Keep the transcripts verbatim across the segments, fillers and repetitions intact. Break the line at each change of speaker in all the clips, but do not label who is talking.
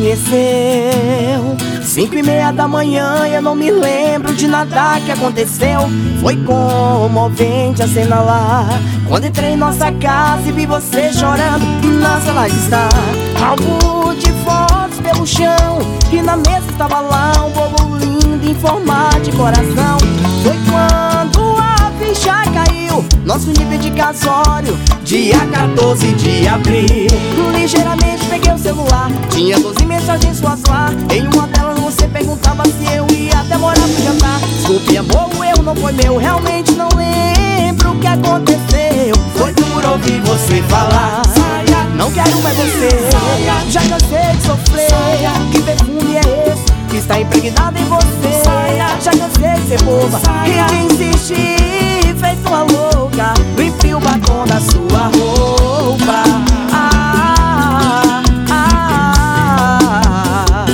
amanheceu cinco e meia da manhã, eu não me lembro de nada que aconteceu. Foi comovente a cena lá, quando entrei em nossa casa e vi você chorando na sala de estar. Álbum de fotos pelo chão e na mesa estava lá um bolo lindo em forma de coração. Foi quando a ficha caiu, nosso nível de casório, dia quatorze de abril. Ligeiramente peguei o celular, tinha doze mensagens suas lá. Em uma delas você perguntava se eu ia demorar pro jantar. Desculpe amor, o erro não foi meu, realmente não lembro o que aconteceu. Foi duro ouvir você falar, saia, não quero mais você, saia, já cansei de sofrer, saia, que perfume é esse que está impregnado em você, saia, já cansei de ser boba, saia, e de insistir feito uma louca, limpe o batom da sua roupa. Ah, ah, ah.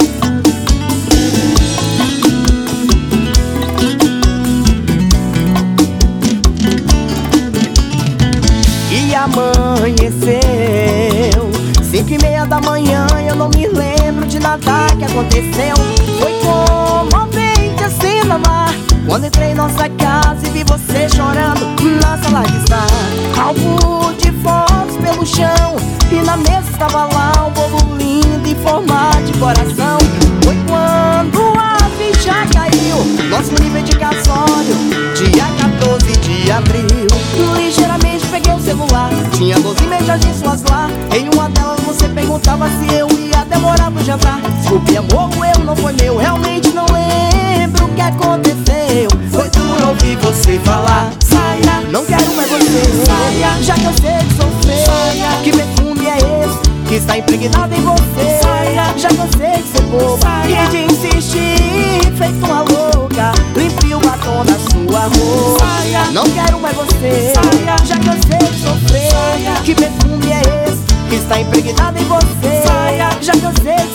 E amanheceu cinco e meia da manhã, eu não me lembro de nada que aconteceu. Foi comovente a cena lá, quando entrei em nossa casa e vi você chorando na sala de estar. Álbum de fotos pelo chão e na mesa estava lá um bolo lindo em forma de coração. Foi quando a ficha caiu, nosso nível de casório, dia quatorze de abril. Ligeiramente peguei o celular, tinha doze mensagens suas lá. Em uma delas você perguntava se eu ia demorar pro jantar. Desculpe amor, o erro não foi meu, realmente não lembro o que aconteceu. Foi duro ouvir você falar, saia, não quero mais você, saia, já cansei de sofrer, saia, que perfume é esse que está impregnado em você, saia, já cansei de ser boba, saia, e de insistir feito uma louca, limpe o batom da sua roupa, saia, não quero mais você, saia, já cansei de sofrer, saia, que perfume é esse que está impregnado em você, saia, já cansei de